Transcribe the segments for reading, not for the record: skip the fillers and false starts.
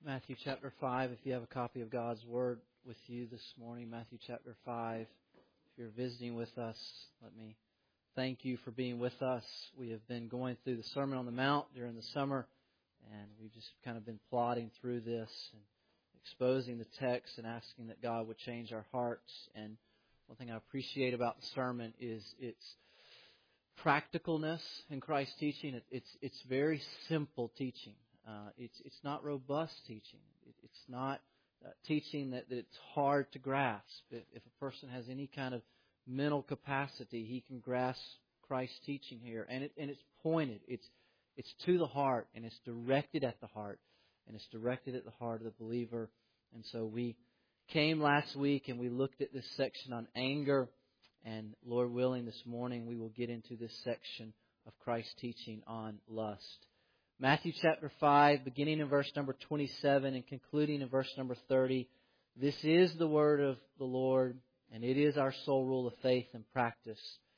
Matthew chapter 5, if you have a copy of God's Word with you this morning, Matthew chapter 5. If you're visiting with us, let me thank you for being with us. We have been going through the Sermon on the Mount during the summer, and we've just kind of been plodding through this and exposing the text and asking that God would change our hearts. And one thing I appreciate about the sermon is its practicalness in Christ's teaching. It's very simple teaching. It's not robust teaching. It's not teaching that it's hard to grasp. If a person has any kind of mental capacity, he can grasp Christ's teaching here. And it's pointed. It's to the heart, and it's directed at the heart, and it's directed at the heart of the believer. And so we came last week and we looked at this section on anger. And Lord willing, this morning we will get into this section of Christ's teaching on lust. Matthew chapter 5, beginning in verse number 27 and concluding in verse number 30. This is the word of the Lord, and it is our sole rule of faith and practice.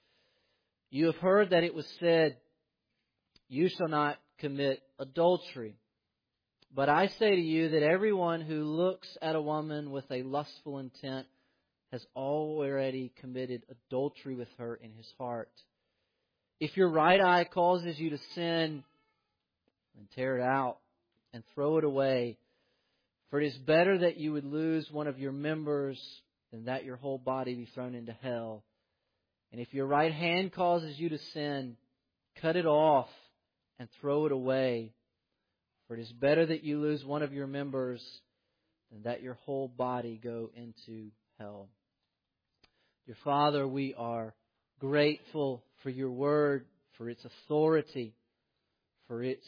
You have heard that it was said, "You shall not commit adultery." But I say to you that everyone who looks at a woman with a lustful intent has already committed adultery with her in his heart. If your right eye causes you to sin, then tear it out and throw it away. For it is better that you would lose one of your members than that your whole body be thrown into hell. And if your right hand causes you to sin, cut it off and throw it away. For it is better that you lose one of your members than that your whole body go into hell. Dear Father, we are grateful for your word, for its authority, for its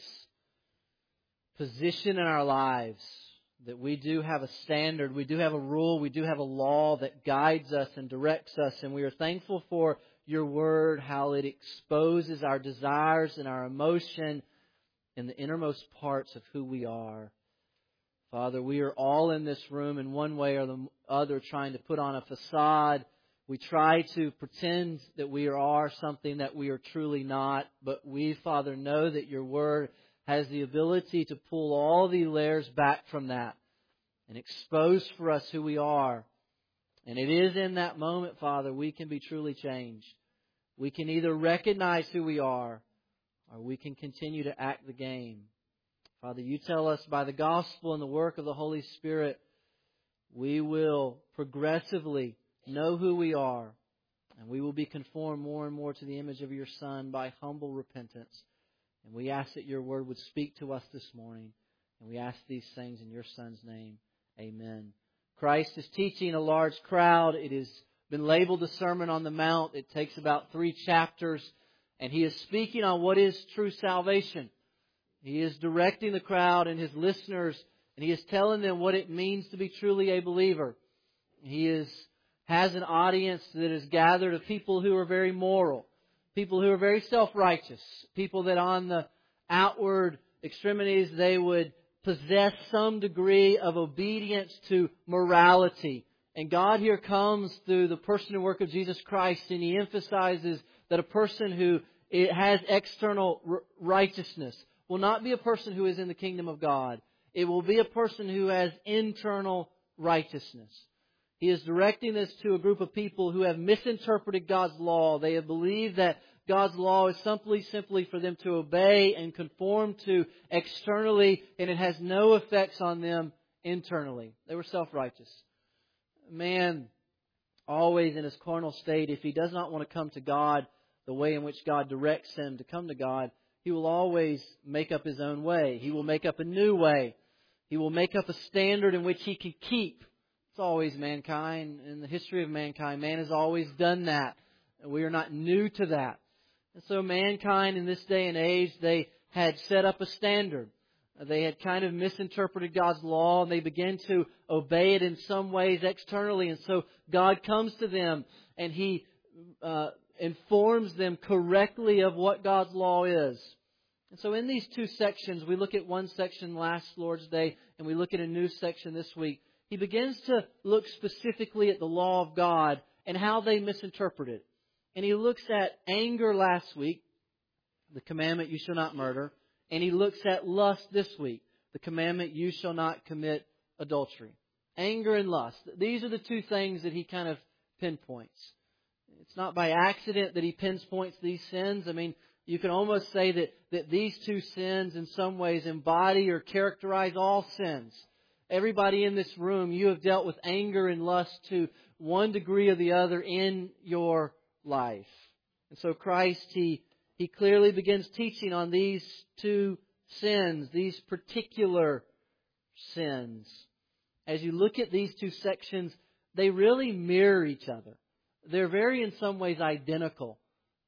position in our lives, that we do have a standard, we do have a rule, we do have a law that guides us and directs us. And we are thankful for your word, how it exposes our desires and our emotion in the innermost parts of who we are. Father, we are all in this room in one way or the other trying to put on a facade. We try to pretend that we are something that we are truly not. But we, Father, know that your word has the ability to pull all the layers back from that and expose for us who we are. And it is in that moment, Father, we can be truly changed. We can either recognize who we are, or we can continue to act the game. Father, you tell us by the gospel and the work of the Holy Spirit, we will progressively know who we are, and we will be conformed more and more to the image of your Son by humble repentance. And we ask that your word would speak to us this morning, and we ask these things in your Son's name. Amen. Christ is teaching a large crowd. It has been labeled the Sermon on the Mount. It takes about 3 chapters. And He is speaking on what is true salvation. He is directing the crowd and His listeners, and He is telling them what it means to be truly a believer. He has an audience that is gathered of people who are very moral, people who are very self-righteous, people that on the outward extremities they would possess some degree of obedience to morality. And God here comes through the person and work of Jesus Christ, and He emphasizes that a person who has external righteousness will not be a person who is in the kingdom of God. It will be a person who has internal righteousness. He is directing this to a group of people who have misinterpreted God's law. They have believed that God's law is simply for them to obey and conform to externally, and it has no effects on them internally. They were self-righteous. Man, always in his carnal state, if he does not want to come to God the way in which God directs him to come to God, he will always make up his own way. He will make up a new way. He will make up a standard in which he can keep. It's always mankind. In the history of mankind, man has always done that. And we are not new to that. And so mankind in this day and age, they had set up a standard. They had kind of misinterpreted God's law, and they began to obey it in some ways externally. And so God comes to them and He informs them correctly of what God's law is. And so in these 2 sections, we look at one section last Lord's Day, and we look at a new section this week. He begins to look specifically at the law of God and how they misinterpret it. And he looks at anger last week, the commandment, you shall not murder. And he looks at lust this week, the commandment, you shall not commit adultery. Anger and lust. These are the two things that he kind of pinpoints. It's not by accident that he pinpoints these sins. I mean, you can almost say that these two sins in some ways embody or characterize all sins. Everybody in this room, you have dealt with anger and lust to one degree or the other in your life. And so Christ, He clearly begins teaching on these two sins, these particular sins. As you look at these two sections, they really mirror each other. They're very, in some ways, identical.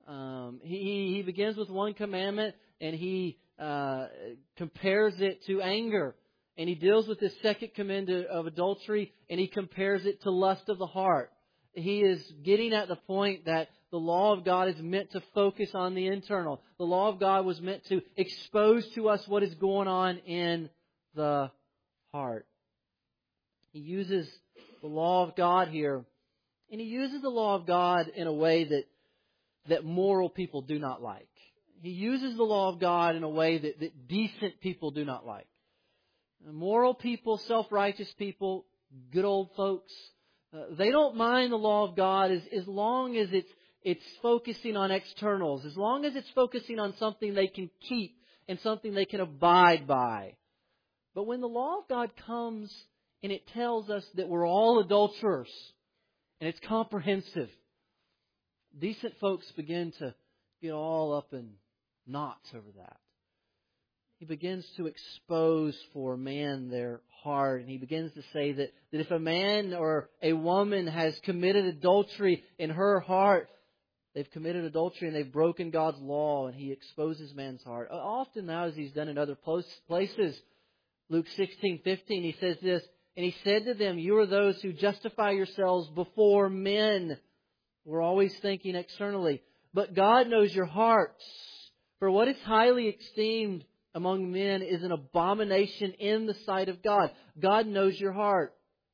He begins with one commandment and he compares it to anger. And he deals with this second commandment of adultery and he compares it to lust of the heart. He is getting at the point that the law of God is meant to focus on the internal. The law of God was meant to expose to us what is going on in the heart. He uses the law of God here, and he uses the law of God in a way that moral people do not like. He uses the law of God in a way that decent people do not like. Moral people, self-righteous people, good old folks, they don't mind the law of God as long as it's focusing on externals, as long as it's focusing on something they can keep and something they can abide by. But when the law of God comes and it tells us that we're all adulterers, and it's comprehensive, decent folks begin to get all up in knots over that. He begins to expose for man their heart, and he begins to say that if a man or a woman has committed adultery in her heart, they've committed adultery and they've broken God's law, and he exposes man's heart. Often now, as he's done in other places, Luke 16:15, he says this, and he said to them, you are those who justify yourselves before men. We're always thinking externally. But God knows your hearts. For what is highly esteemed among men is an abomination in the sight of God. God knows your heart.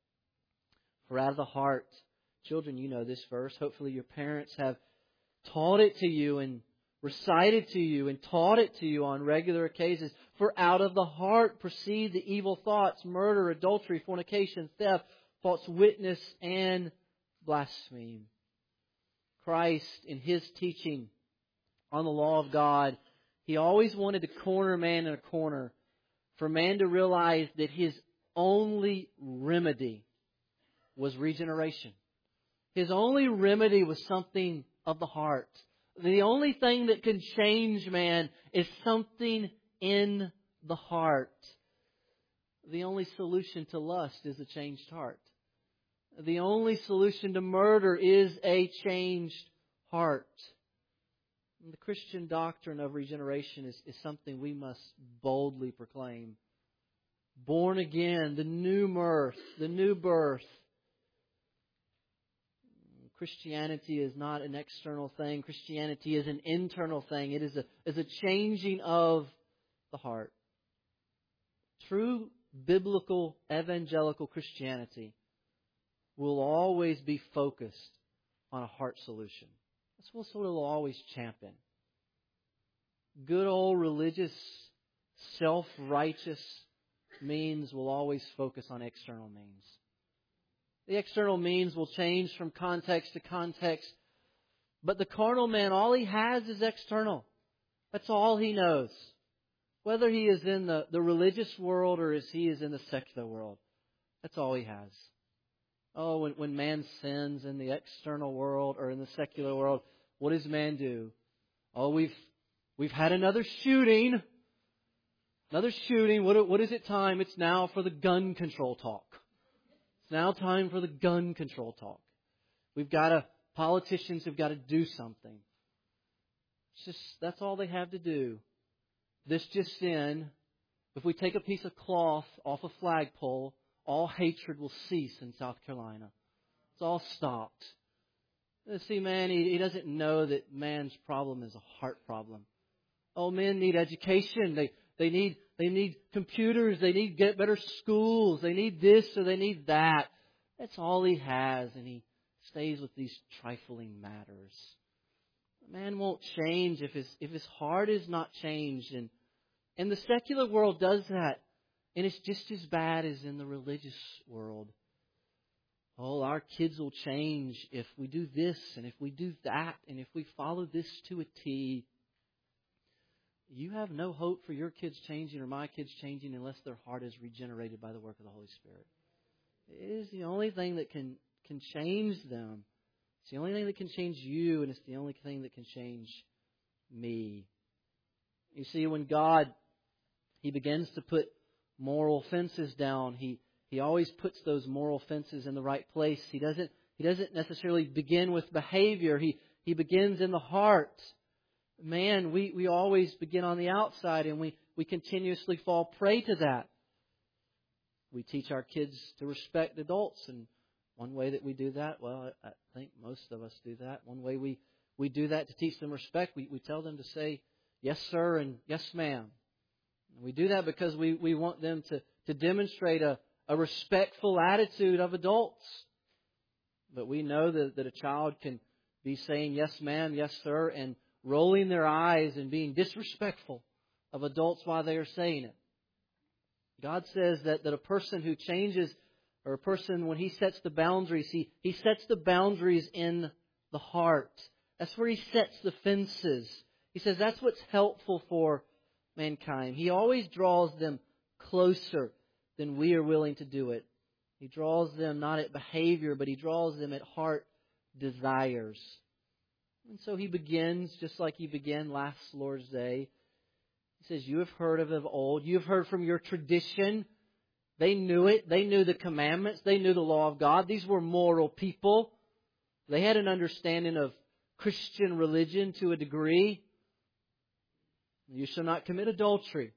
For out of the heart, children, you know this verse. Hopefully your parents have taught it to you and recited to you and taught it to you on regular occasions. For out of the heart proceed the evil thoughts, murder, adultery, fornication, theft, false witness, and blasphemy. Christ, in His teaching on the law of God, He always wanted to corner man in a corner for man to realize that his only remedy was regeneration. His only remedy was something of the heart. The only thing that can change man is something in the heart. The only solution to lust is a changed heart. The only solution to murder is a changed heart. And the Christian doctrine of regeneration is something we must boldly proclaim. Born again, the new birth. Christianity is not an external thing. Christianity is an internal thing. It is a changing of the heart. True biblical evangelical Christianity will always be focused on a heart solution. That's what it will always champion. Good old religious, self-righteous means will always focus on external means. The external means will change from context to context. But the carnal man, all he has is external. That's all he knows. Whether he is in the religious world or as he is in the secular world. That's all he has. Oh, when man sins in the external world or in the secular world, what does man do? Oh, we've had another shooting. Another shooting. What is it time? It's now for the gun control talk. It's now time for the gun control talk. Politicians have got to do something. That's all they have to do. This just in, if we take a piece of cloth off a flagpole, all hatred will cease in South Carolina. It's all stopped. See, man, he doesn't know that man's problem is a heart problem. Oh, men need education. They need computers. They need get better schools. They need this or they need that. That's all he has, and he stays with these trifling matters. Man won't change if his heart is not changed, and the secular world does that. And it's just as bad as in the religious world. Oh, our kids will change if we do this and if we do that and if we follow this to a T. You have no hope for your kids changing or my kids changing unless their heart is regenerated by the work of the Holy Spirit. It is the only thing that can change them. It's the only thing that can change you, and it's the only thing that can change me. You see, when God, He begins to put moral fences down, He always puts those moral fences in the right place. He doesn't necessarily begin with behavior. He begins in the heart. Man, we always begin on the outside, and we continuously fall prey to that. We teach our kids to respect adults, and one way that we do that, well, I think most of us do that. One way we do that to teach them respect, we tell them to say, yes, sir, and yes, ma'am. And we do that because we want them to demonstrate a respectful attitude of adults. But we know that a child can be saying, yes, ma'am, yes, sir, and rolling their eyes and being disrespectful of adults while they are saying it. God says that a person who changes, or a person when he sets the boundaries, he sets the boundaries in the heart. That's where He sets the fences. He says that's what's helpful for mankind. He always draws them closer than we are willing to do it. He draws them not at behavior, but He draws them at heart desires. And so He begins just like He began last Lord's Day. He says, you have heard of old. You have heard from your tradition. They knew it. They knew the commandments. They knew the law of God. These were moral people. They had an understanding of Christian religion to a degree. You shall not commit adultery.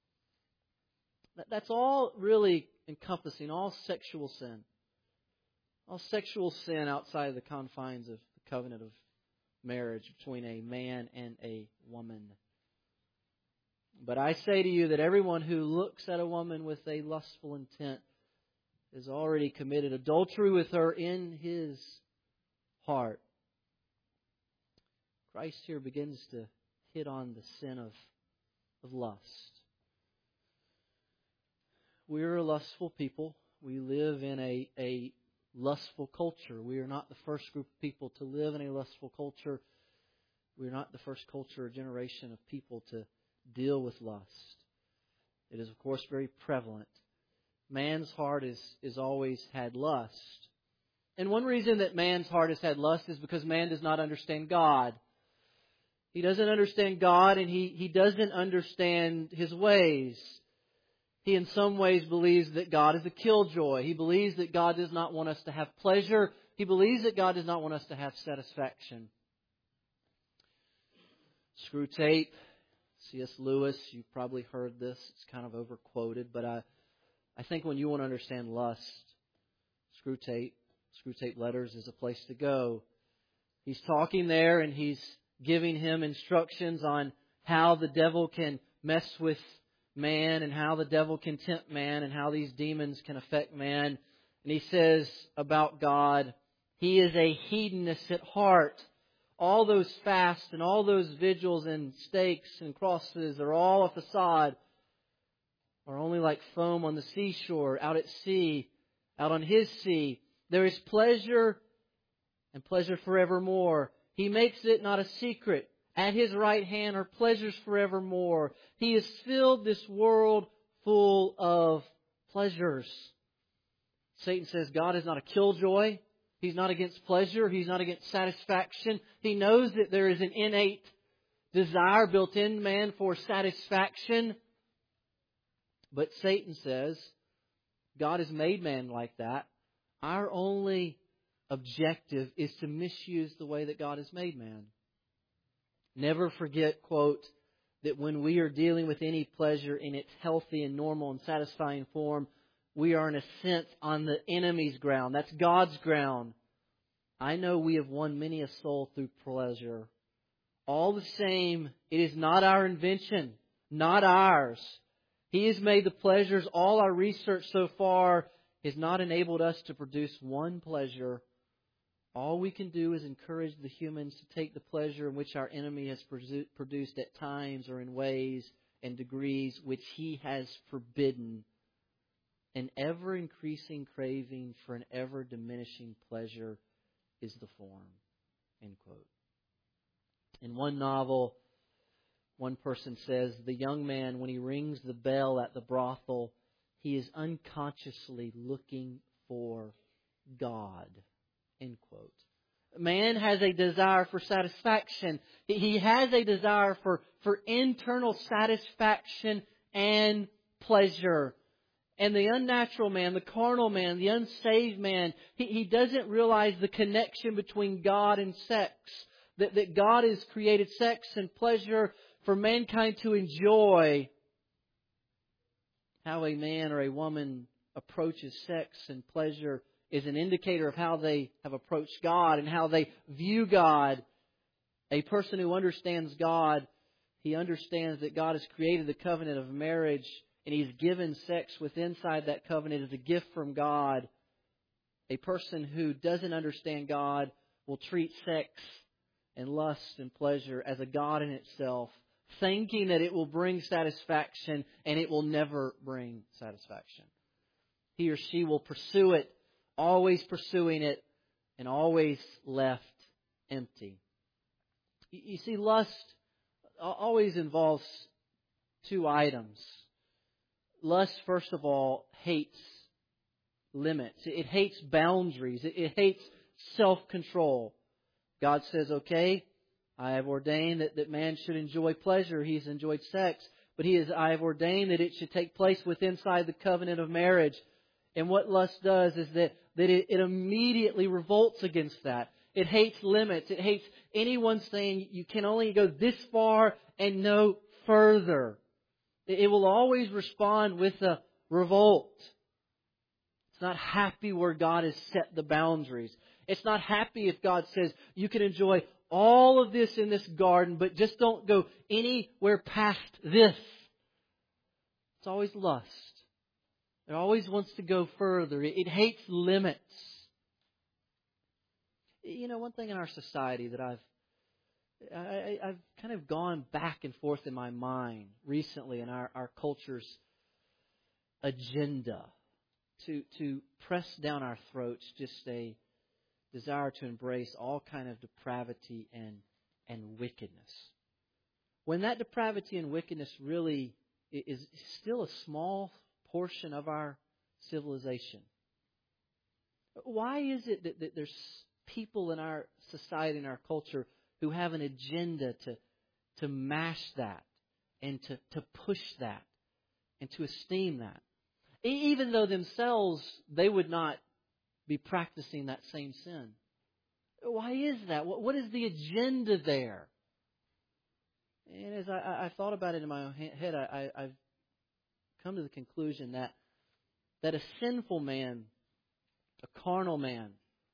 That's all really encompassing all sexual sin. All sexual sin outside of the confines of the covenant of marriage between a man and a woman. But I say to you that everyone who looks at a woman with a lustful intent has already committed adultery with her in his heart. Christ here begins to hit on the sin of lust. We're a lustful people. We live in a lustful culture. We are not the first group of people to live in a lustful culture. We are not the first culture or generation of people to deal with lust. It is, of course, very prevalent. Man's heart is always had lust. And one reason that man's heart has had lust is because man does not understand God. He doesn't understand God, and he doesn't understand His ways. He in some ways believes that God is a killjoy. He believes that God does not want us to have pleasure. He believes that God does not want us to have satisfaction. Screwtape, C.S. Lewis, you've probably heard this. It's kind of overquoted, but I think when you want to understand lust, Screwtape Letters is a place to go. He's talking there, and he's giving him instructions on how the devil can mess with man and how the devil can tempt man and how these demons can affect man. And he says about God, He is a hedonist at heart. All those fasts and all those vigils and stakes and crosses are all a facade, are only like foam on the seashore, out at sea, out on His sea. There is pleasure and pleasure forevermore. He makes it not a secret. At His right hand are pleasures forevermore. He has filled this world full of pleasures. Satan says God is not a killjoy. He's not against pleasure. He's not against satisfaction. He knows that there is an innate desire built in man for satisfaction. But Satan says God has made man like that. Our only objective is to misuse the way that God has made man. Never forget, quote, that when we are dealing with any pleasure in its healthy and normal and satisfying form, we are in a sense on the enemy's ground. That's God's ground. I know we have won many a soul through pleasure. All the same, it is not our invention, not ours. He has made the pleasures. All our research so far has not enabled us to produce one pleasure. All we can do is encourage the humans to take the pleasure in which our enemy has produced at times or in ways and degrees which he has forbidden. An ever-increasing craving for an ever-diminishing pleasure is the form. End quote. In one novel, one person says, the young man, when he rings the bell at the brothel, he is unconsciously looking for God. End quote. Man has a desire for satisfaction. He has a desire for internal satisfaction and pleasure. And the unnatural man, the carnal man, the unsaved man, he doesn't realize the connection between God and sex. That God has created sex and pleasure for mankind to enjoy. How a man or a woman approaches sex and pleasure is an indicator of how they have approached God and how they view God. A person who understands God, he understands that God has created the covenant of marriage and He's given sex inside that covenant as a gift from God. A person who doesn't understand God will treat sex and lust and pleasure as a god in itself, thinking that it will bring satisfaction, and it will never bring satisfaction. He or she will pursue it, always pursuing it, and always left empty. You see, lust always involves two items. Lust, first of all, hates limits. It hates boundaries. It hates self-control. God says, okay, I have ordained that man should enjoy pleasure. He's enjoyed sex. But I have ordained that it should take place inside the covenant of marriage. And what lust does is that it immediately revolts against that. It hates limits. It hates anyone saying you can only go this far and no further. It will always respond with a revolt. It's not happy where God has set the boundaries. It's not happy if God says you can enjoy all of this in this garden, but just don't go anywhere past this. It's always lust. It always wants to go further. It hates limits. You know, one thing in our society that I've kind of gone back and forth in my mind recently in our culture's agenda to press down our throats just a desire to embrace all kind of depravity and wickedness. When that depravity and wickedness really is still a small portion of our civilization. Why is it that there's people in our society, in our culture, who have an agenda to mash that and to push that and to esteem that? Even though themselves, they would not be practicing that same sin. Why is that? What is the agenda there? And as I thought about it in my own head, I've come to the conclusion that a sinful man, a carnal man,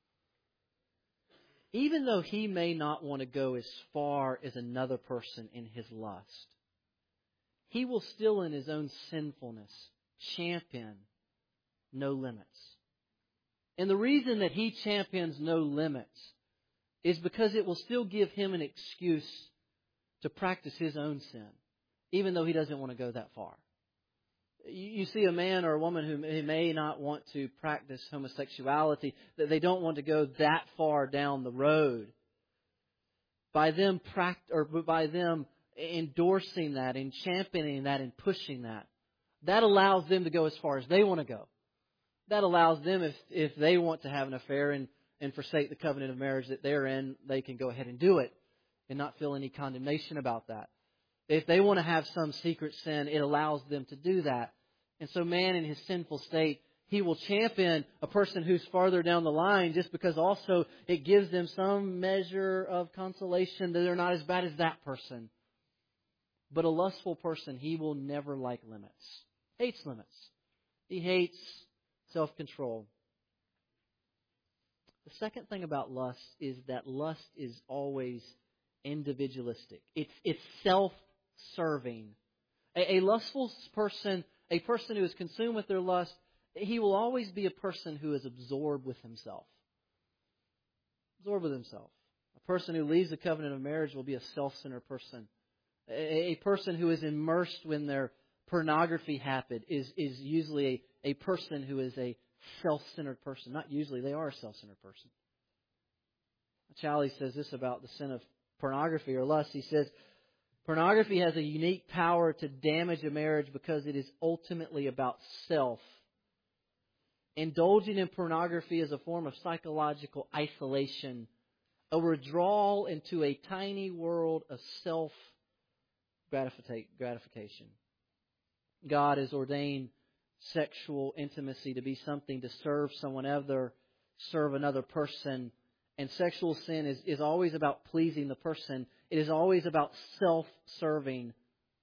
even though he may not want to go as far as another person in his lust, he will still in his own sinfulness champion no limits. And the reason that he champions no limits is because it will still give him an excuse to practice his own sin, even though he doesn't want to go that far. You see a man or a woman who may not want to practice homosexuality, that they don't want to go that far down the road. By them endorsing that and championing that and pushing that, that allows them to go as far as they want to go. That allows them, if they want to have an affair and forsake the covenant of marriage that they're in, they can go ahead and do it and not feel any condemnation about that. If they want to have some secret sin, it allows them to do that. And so man in his sinful state, he will champion a person who's farther down the line just because also it gives them some measure of consolation that they're not as bad as that person. But a lustful person, he will never like limits. Hates limits. He hates self-control. The second thing about lust is that lust is always individualistic. It's self-serving. A lustful person, a person who is consumed with their lust, he will always be a person who is absorbed with himself. Absorbed with himself. A person who leaves the covenant of marriage will be a self-centered person. A person who is immersed in their pornography habit is usually a person who is a self-centered person. Not usually, they are a self-centered person. Challis says this about the sin of pornography or lust. He says, pornography has a unique power to damage a marriage because it is ultimately about self. Indulging in pornography is a form of psychological isolation, a withdrawal into a tiny world of self-gratification. God has ordained sexual intimacy to be something to serve someone other, serve another person. And sexual sin is always about pleasing the person. It is always about self-serving.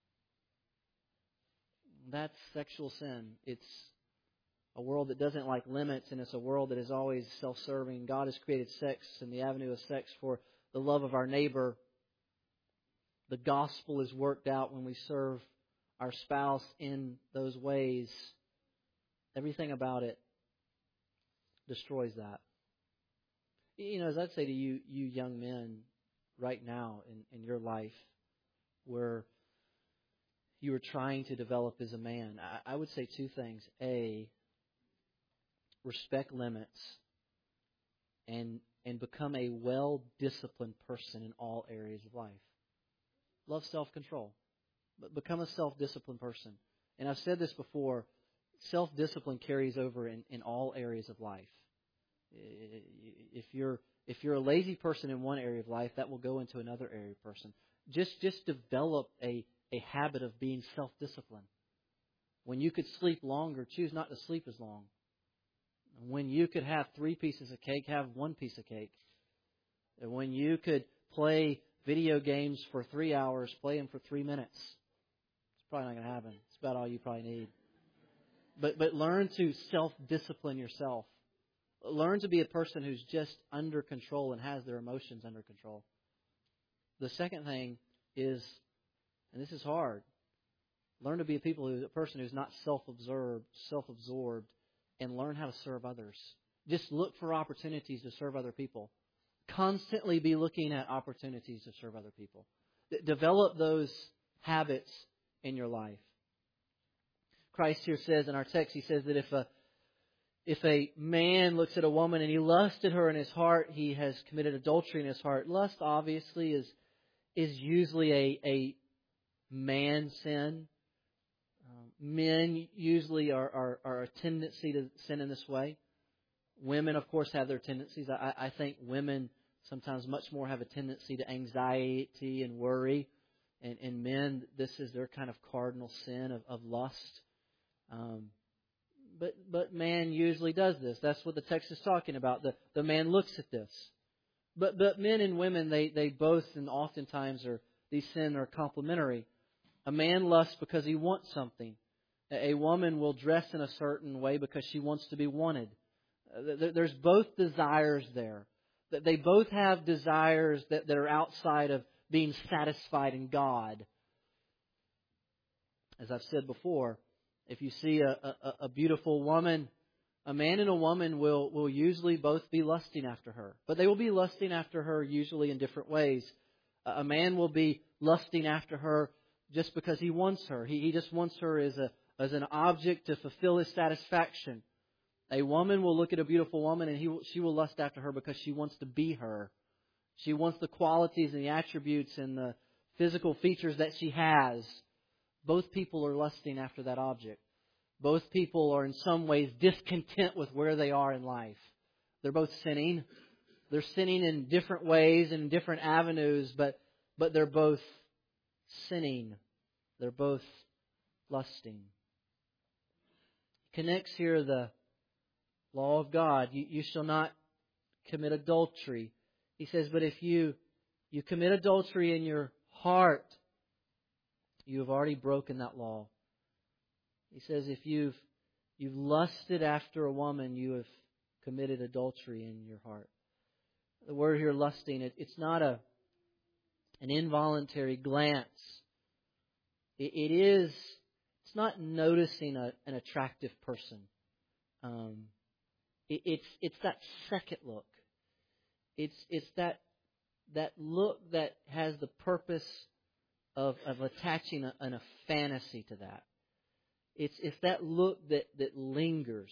That's sexual sin. It's a world that doesn't like limits, and it's a world that is always self-serving. God has created sex and the avenue of sex for the love of our neighbor. The gospel is worked out when we serve our spouse in those ways. Everything about it destroys that. You know, as I'd say to you young men right now in your life where you are trying to develop as a man, I would say two things. A, respect limits and become a well-disciplined person in all areas of life. Love self-control, but become a self-disciplined person. And I've said this before, self-discipline carries over in all areas of life. If you're a lazy person in one area of life, that will go into another area of person. Just develop a habit of being self-disciplined. When you could sleep longer, choose not to sleep as long. When you could have 3 pieces of cake, have 1 piece of cake. And when you could play video games for 3 hours, play them for 3 minutes. It's probably not going to happen. It's about all you probably need. But learn to self-discipline yourself. Learn to be a person who's just under control and has their emotions under control. The second thing is, and this is hard, learn to be a person who's not self-absorbed, and learn how to serve others. Just look for opportunities to serve other people. Constantly be looking at opportunities to serve other people. Develop those habits in your life. Christ here says in our text, He says that if a man looks at a woman and he lusted her in his heart, he has committed adultery in his heart. Lust obviously is usually a man sin. Men usually are a tendency to sin in this way. Women, of course, have their tendencies. I think women sometimes much more have a tendency to anxiety and worry. And men, this is their kind of cardinal sin of lust. But man usually does this. That's what the text is talking about. The man looks at this. But men and women, they both and oftentimes these sins are complementary. A man lusts because he wants something. A woman will dress in a certain way because she wants to be wanted. There's both desires there. They both have desires that are outside of being satisfied in God. As I've said before, if you see a beautiful woman, a man and a woman will usually both be lusting after her. But they will be lusting after her usually in different ways. A man will be lusting after her just because he wants her. He just wants her as an object to fulfill his satisfaction. A woman will look at a beautiful woman and she will lust after her because she wants to be her. She wants the qualities and the attributes and the physical features that she has. Both people are lusting after that object. Both people are in some ways discontent with where they are in life. They're both sinning. They're sinning in different ways and in different avenues, but they're both sinning. They're both lusting. Connects here the law of God. You shall not commit adultery. He says, but if you commit adultery in your heart, you have already broken that law. He says, if you've lusted after a woman, you have committed adultery in your heart. The word here, lusting, it's not an involuntary glance. It's not noticing an attractive person. It's that second look. It's that look that has the purpose of attaching a fantasy to that. It's that look that lingers.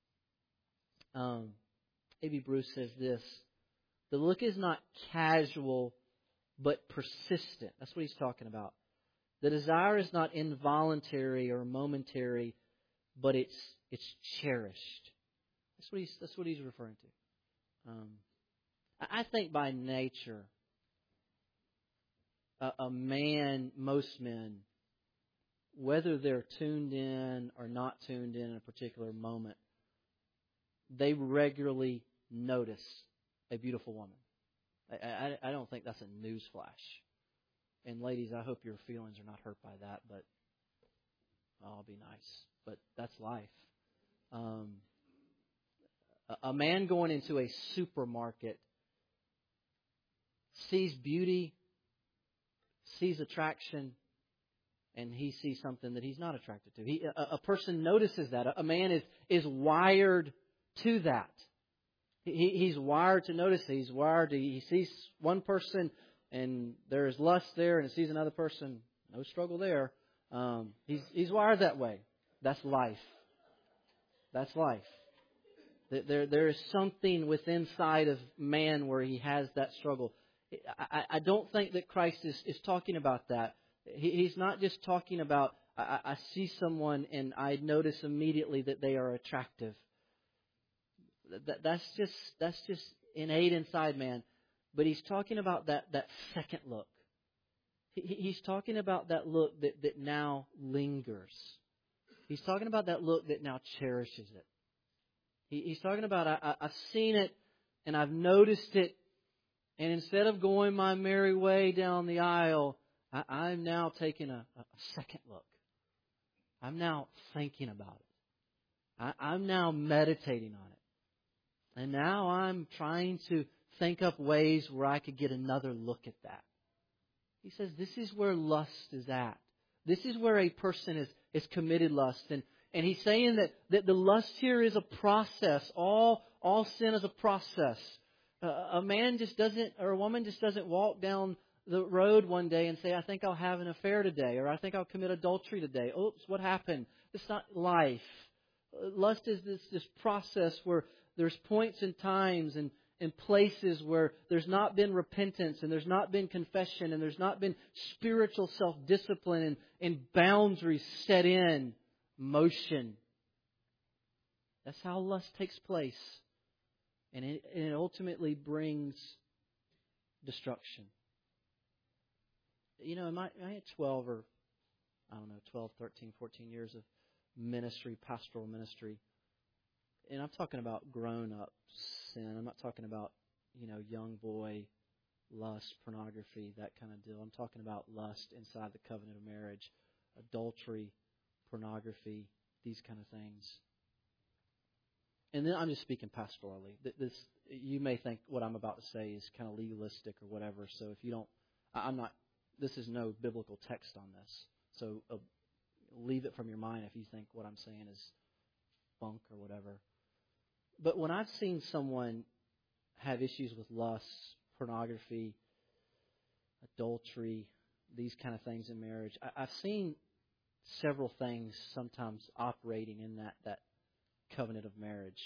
A.B. Bruce says this: the look is not casual, but persistent. That's what he's talking about. The desire is not involuntary or momentary, but it's cherished. That's what he's referring to. I think by nature, most men, whether they're tuned in or not tuned in a particular moment, they regularly notice a beautiful woman. I don't think that's a newsflash. And ladies, I hope your feelings are not hurt by that, but I'll be nice. But that's life. A man going into a supermarket sees beauty, sees attraction, and he sees something that he's not attracted to. A person notices that. A man is wired to that. He's wired to notice it. He's wired to, he sees one person and there is lust there, and he sees another person, no struggle there. He's wired that way. That's life. That's life. There is something within inside of man where he has that struggle. I don't think that Christ is talking about that. He's not just talking about, I see someone and I notice immediately that they are attractive. That's just innate inside man. But he's talking about that second look. He's talking about that look that now lingers. He's talking about that look that now cherishes it. He's talking about, I've seen it and I've noticed it, and instead of going my merry way down the aisle, I'm now taking a second look. I'm now thinking about it. I'm now meditating on it. And now I'm trying to think up ways where I could get another look at that. He says this is where lust is at. This is where a person is committed lust. And he's saying that the lust here is a process. All sin is a process. A man just doesn't, or a woman just doesn't walk down the road one day and say, I think I'll have an affair today, or I think I'll commit adultery today. Oops, what happened? It's not life. Lust is this process where there's points and times and places where there's not been repentance and there's not been confession and there's not been spiritual self-discipline and boundaries set in motion. That's how lust takes place. And it ultimately brings destruction. You know, I had 12, 13, 14 years of ministry, pastoral ministry. And I'm talking about grown-up sin. I'm not talking about, young boy lust, pornography, that kind of deal. I'm talking about lust inside the covenant of marriage, adultery, pornography, these kind of things. And then I'm just speaking pastorally. You may think what I'm about to say is kind of legalistic or whatever. So if you don't, this is no biblical text on this. So leave it from your mind if you think what I'm saying is bunk or whatever. But when I've seen someone have issues with lust, pornography, adultery, these kind of things in marriage, I've seen several things sometimes operating in that covenant of marriage.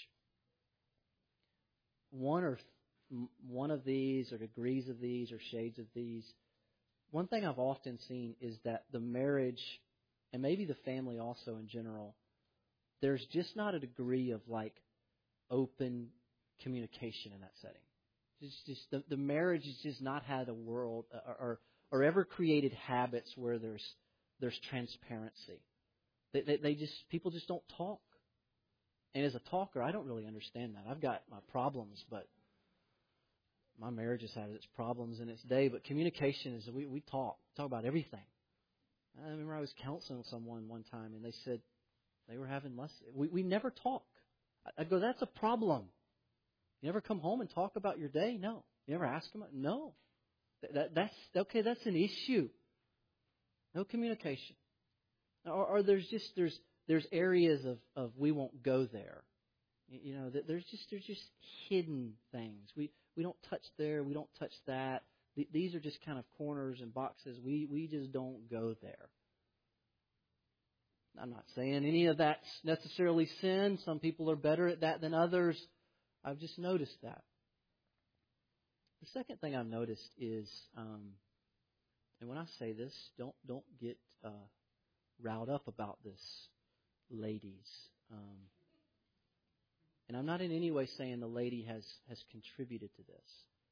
One of these, or degrees of these, or shades of these. One thing I've often seen is that the marriage, and maybe the family also in general, there's just not a degree of open communication in that setting. It's just the marriage has just not had a world or ever created habits where there's transparency. People just don't talk. And as a talker, I don't really understand that. I've got my problems, but my marriage has had its problems in its day. But communication is we talk about everything. I remember I was counseling someone one time, and they said they were having less. We never talk. I go, that's a problem. You never come home and talk about your day? No. You never ask them? No. That's okay. That's an issue. No communication. Or there's areas of we won't go there. There's just hidden things. We don't touch there. We don't touch that. These are just kind of corners and boxes. We just don't go there. I'm not saying any of that's necessarily sin. Some people are better at that than others. I've just noticed that. The second thing I've noticed is, and when I say this, don't get riled up about this, ladies. And I'm not in any way saying the lady has contributed to this.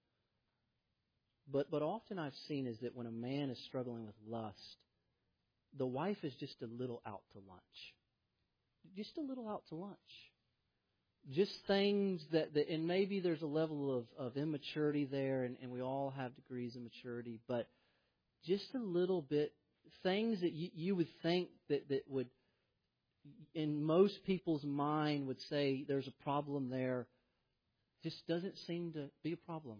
But often I've seen is that when a man is struggling with lust, the wife is just a little out to lunch. Just a little out to lunch. Just things that and maybe there's a level of immaturity there, and we all have degrees of maturity, but just a little bit, things that you would think that would, in most people's mind, would say there's a problem there, just doesn't seem to be a problem.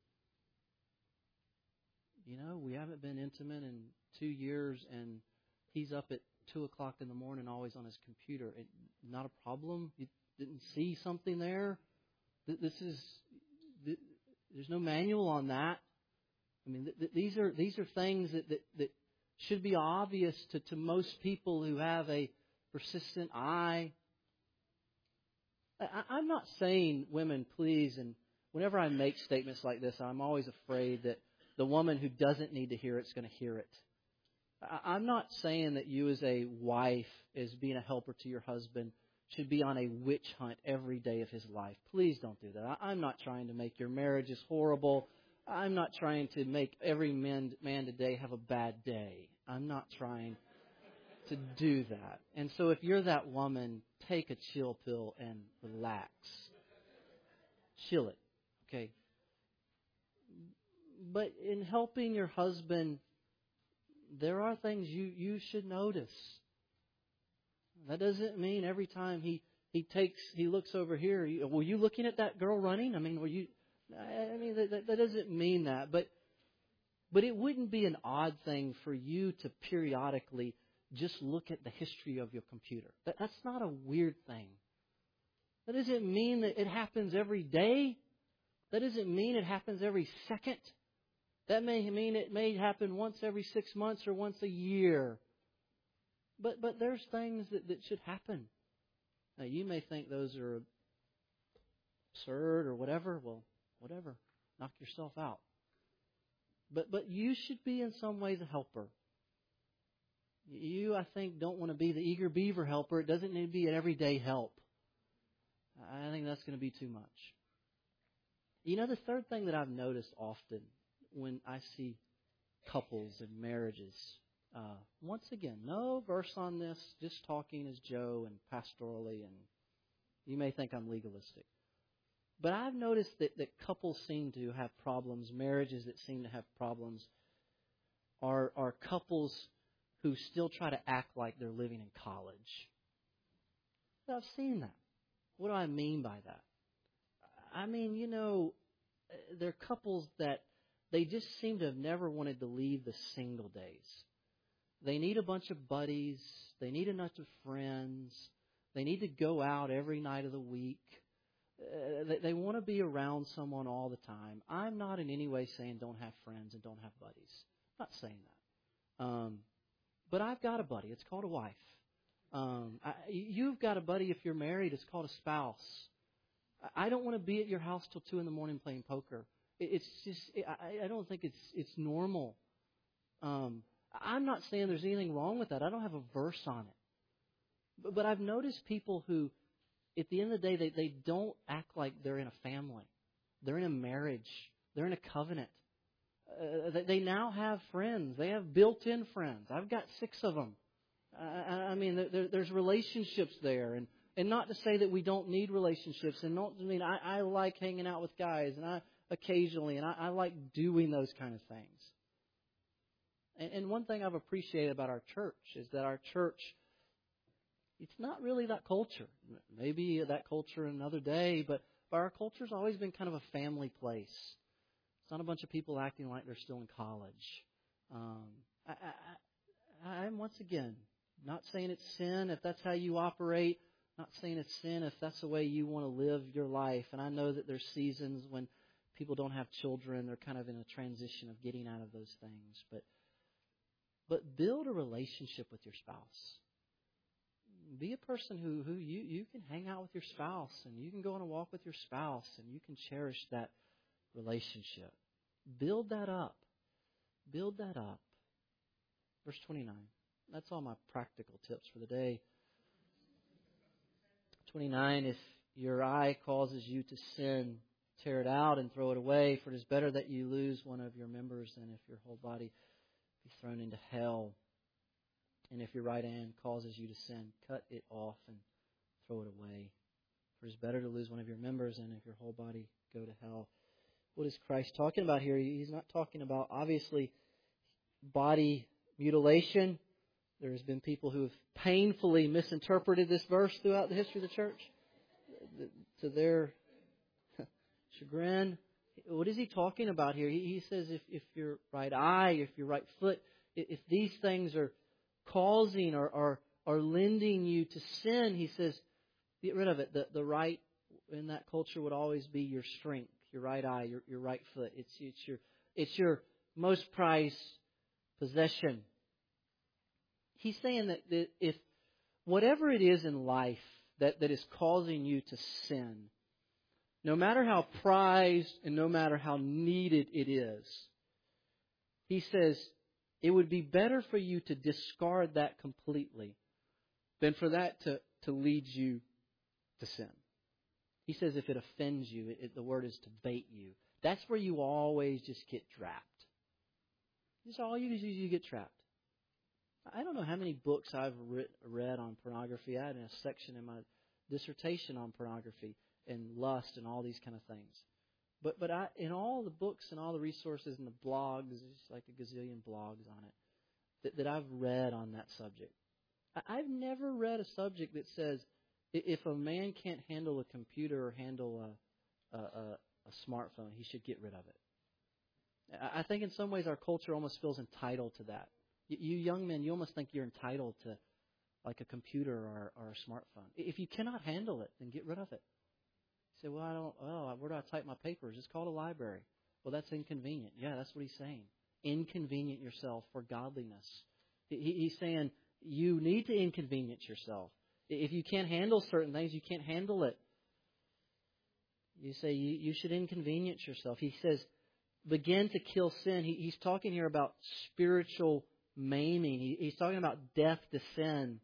You know, we haven't been intimate in 2 years, and he's up at 2 o'clock in the morning always on his computer. Not a problem? You didn't see something there? There's no manual on that. I mean, these are things that should be obvious to most people who have a persistent eye. I'm not saying, women, please, and whenever I make statements like this, I'm always afraid that the woman who doesn't need to hear it's going to hear it. I'm not saying that you as a wife, as being a helper to your husband, should be on a witch hunt every day of his life. Please don't do that. I'm not trying to make your marriages horrible. I'm not trying to make every man today have a bad day. I'm not trying to do that. And so if you're that woman, take a chill pill and relax. Chill it. Okay? But in helping your husband, there are things you should notice. That doesn't mean every time he looks over here, were you looking at that girl running? I mean, that doesn't mean that. But it wouldn't be an odd thing for you to periodically just look at the history of your computer. That's not a weird thing. That doesn't mean that it happens every day. That doesn't mean it happens every second. That may mean it may happen once every 6 months or once a year. But there's things that should happen. Now, you may think those are absurd or whatever. Well, whatever. Knock yourself out. But you should be in some ways a helper. You, I think, don't want to be the eager beaver helper. It doesn't need to be an everyday help. I think that's going to be too much. You know, the third thing that I've noticed often when I see couples and marriages, once again, no verse on this, just talking as Joe and pastorally, and you may think I'm legalistic. But I've noticed that couples seem to have problems, marriages that seem to have problems are couples who still try to act like they're living in college. I've seen that. What do I mean by that? I mean, you know, they're couples that they just seem to have never wanted to leave the single days. They need a bunch of buddies. They need a bunch of friends. They need to go out every night of the week. They want to be around someone all the time. I'm not in any way saying don't have friends and don't have buddies. I'm not saying that. But I've got a buddy. It's called a wife. You've got a buddy if you're married. It's called a spouse. I don't want to be at your house till 2 a.m. playing poker. It's just, I don't think it's normal. I'm not saying there's anything wrong with that. I don't have a verse on it. But I've noticed people who, at the end of the day, they don't act like they're in a family. They're in a marriage. They're in a covenant. They now have friends. They have built-in friends. I've got 6 of them. I mean, there's relationships there. And not to say that we don't need relationships. And not, I mean, I like hanging out with guys, and I like doing those kind of things. And one thing I've appreciated about our church is that our church, it's not really that culture. Maybe that culture another day, but our culture's always been kind of a family place. It's not a bunch of people acting like they're still in college. I'm once again not saying it's sin if that's how you operate. Not saying it's sin if that's the way you want to live your life. And I know that there's seasons when people don't have children. They're kind of in a transition of getting out of those things. But build a relationship with your spouse. Be a person who you can hang out with your spouse, and you can go on a walk with your spouse, and you can cherish that relationship. Build that up. Build that up. Verse 29. That's all my practical tips for the day. 29, if your eye causes you to sin, tear it out and throw it away, for it is better that you lose one of your members than if your whole body be thrown into hell. And if your right hand causes you to sin, cut it off and throw it away. For it is better to lose one of your members than if your whole body go to hell. What is Christ talking about here? He's not talking about, obviously, body mutilation. There has been people who have painfully misinterpreted this verse throughout the history of the church to their chagrin. What is he talking about here? He says if your right eye, if your right foot, if these things are causing or lending you to sin, he says, get rid of it. The right in that culture would always be your strength, your right eye, your right foot. It's your most prized possession. He's saying that if whatever it is in life that is causing you to sin, no matter how prized and no matter how needed it is, he says it would be better for you to discard that completely than for that to lead you to sin. He says if it offends you, the word is to bait you. That's where you always just get trapped. That's all you get trapped. I don't know how many books I've read on pornography. I had a section in my dissertation on pornography and lust and all these kind of things. But in all the books and all the resources and the blogs, there's like a gazillion blogs on it that I've read on that subject. I've never read a subject that says if a man can't handle a computer or handle a smartphone, he should get rid of it. I think in some ways our culture almost feels entitled to that. You young men, you almost think you're entitled to like a computer or a smartphone. If you cannot handle it, then get rid of it. You say, where do I type my papers? It's called a library. Well, that's inconvenient. Yeah, that's what he's saying. Inconvenient yourself for godliness. He's saying you need to inconvenience yourself. If you can't handle certain things, you can't handle it. You say you should inconvenience yourself. He says, begin to kill sin. He's talking here about spiritual maiming. He's talking about death to sin.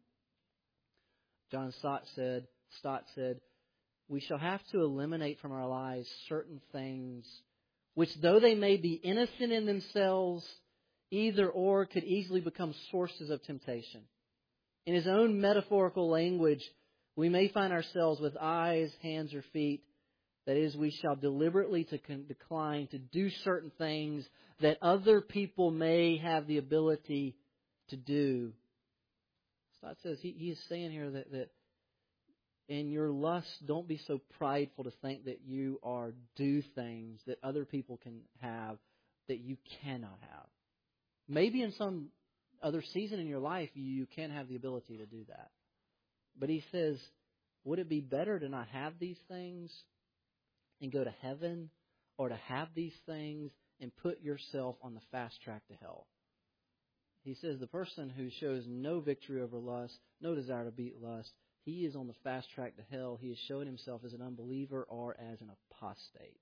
John Stott said, we shall have to eliminate from our lives certain things which, though they may be innocent in themselves, either or could easily become sources of temptation. In his own metaphorical language, we may find ourselves with eyes, hands, or feet. That is, we shall deliberately decline to do certain things that other people may have the ability to do. Stott says he is saying here that in your lust, don't be so prideful to think that you are do things that other people can have that you cannot have. Maybe in some other season in your life you can have the ability to do that. But he says, would it be better to not have these things and go to heaven, or to have these things and put yourself on the fast track to hell? He says the person who shows no victory over lust, no desire to beat lust, he is on the fast track to hell. He is showing himself as an unbeliever or as an apostate.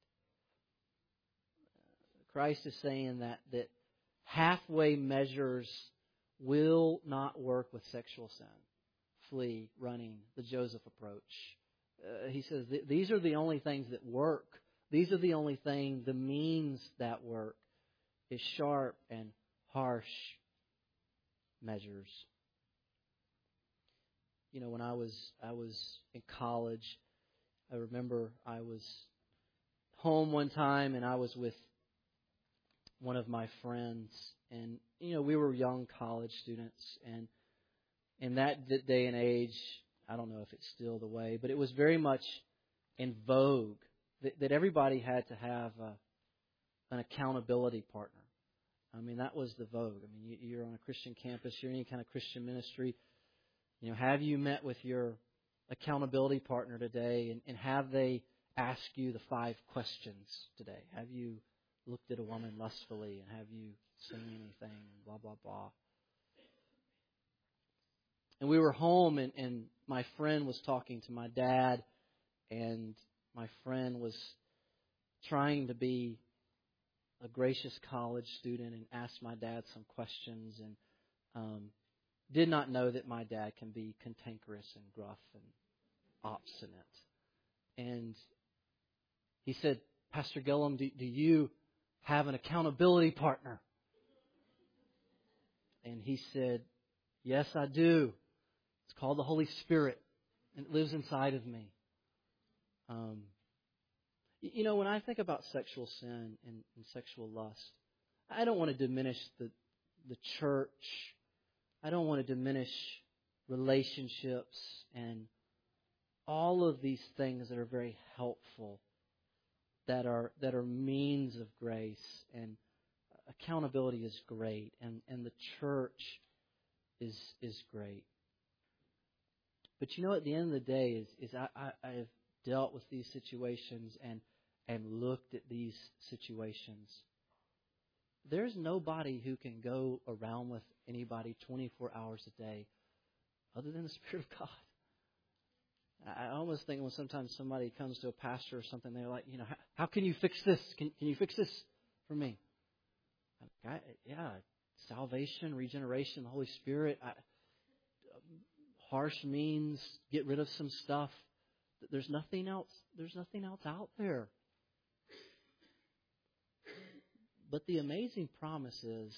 Christ is saying that halfway measures will not work with sexual sin. Flee, running, the Joseph approach. He says these are the only things that work. These are the only thing, the means that work is sharp and harsh measures. You know, when I was in college, I remember I was home one time and I was with one of my friends, and you know, we were young college students, and in that day and age, I don't know if it's still the way, but it was very much in vogue that everybody had to have an accountability partner. I mean, that was the vogue. I mean, you're on a Christian campus, you're in any kind of Christian ministry. You know, have you met with your accountability partner today, and have they asked you the 5 questions today? Have you looked at a woman lustfully, and have you seen anything, blah, blah, blah. And we were home, and my friend was talking to my dad, and my friend was trying to be a gracious college student and asked my dad some questions, and did not know that my dad can be cantankerous and gruff and obstinate. And he said, Pastor Gillum, do you have an accountability partner? And he said, yes, I do. It's called the Holy Spirit, and it lives inside of me. When I think about sexual sin and sexual lust, I don't want to diminish the church. I don't want to diminish relationships and all of these things that are very helpful, that are means of grace, and accountability is great, and the church is great. But at the end of the day, I have dealt with these situations and looked at these situations. There's nobody who can go around with anybody 24 hours a day other than the Spirit of God. I almost think when sometimes somebody comes to a pastor or something, they're like, how can you fix this? Can you fix this for me? Salvation, regeneration, the Holy Spirit. Harsh means get rid of some stuff. There's nothing else. There's nothing else out there. But the amazing promise is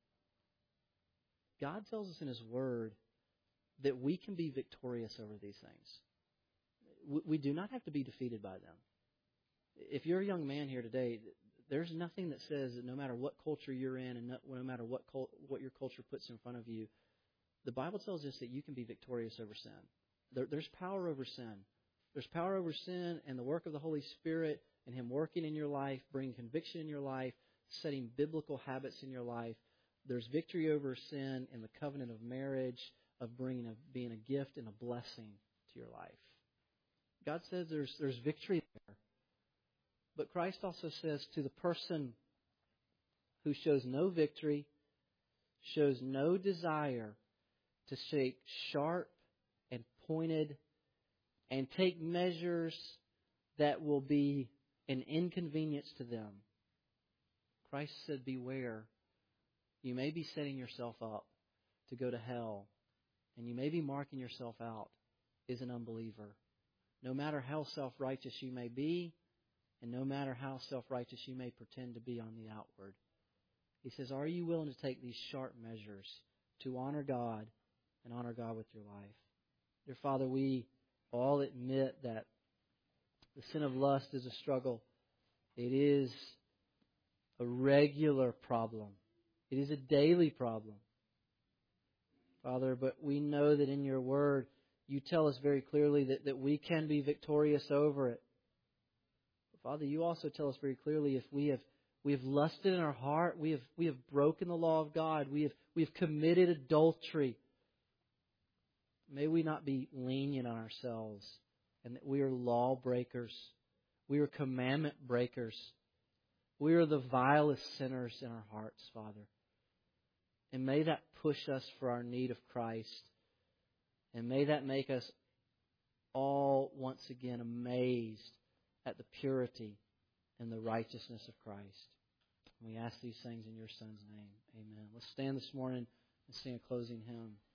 God tells us in His Word that we can be victorious over these things. We do not have to be defeated by them. If you're a young man here today, there's nothing that says that no matter what culture you're in and no matter what your culture puts in front of you, the Bible tells us that you can be victorious over sin. There's power over sin. There's power over sin and the work of the Holy Spirit and Him working in your life, bringing conviction in your life, setting biblical habits in your life. There's victory over sin in the covenant of marriage, of being a gift and a blessing to your life. God says there's victory there. But Christ also says to the person who shows no victory, shows no desire to stay sharp and pointed and take measures that will be an inconvenience to them. Christ said, beware. You may be setting yourself up to go to hell, and you may be marking yourself out as an unbeliever. No matter how self-righteous you may be, and no matter how self-righteous you may pretend to be on the outward. He says, are you willing to take these sharp measures to honor God and honor God with your life? Dear Father, we all admit that the sin of lust is a struggle. It is a regular problem. It is a daily problem. Father, but we know that in your word, you tell us very clearly that we can be victorious over it. Father, you also tell us very clearly if we have lusted in our heart, we have broken the law of God, we have committed adultery. May we not be lenient on ourselves, and that we are law breakers. We are commandment breakers. We are the vilest sinners in our hearts, Father. And may that push us for our need of Christ. And may that make us all once again amazed at the purity and the righteousness of Christ. We ask these things in your Son's name. Amen. Let's stand this morning and sing a closing hymn.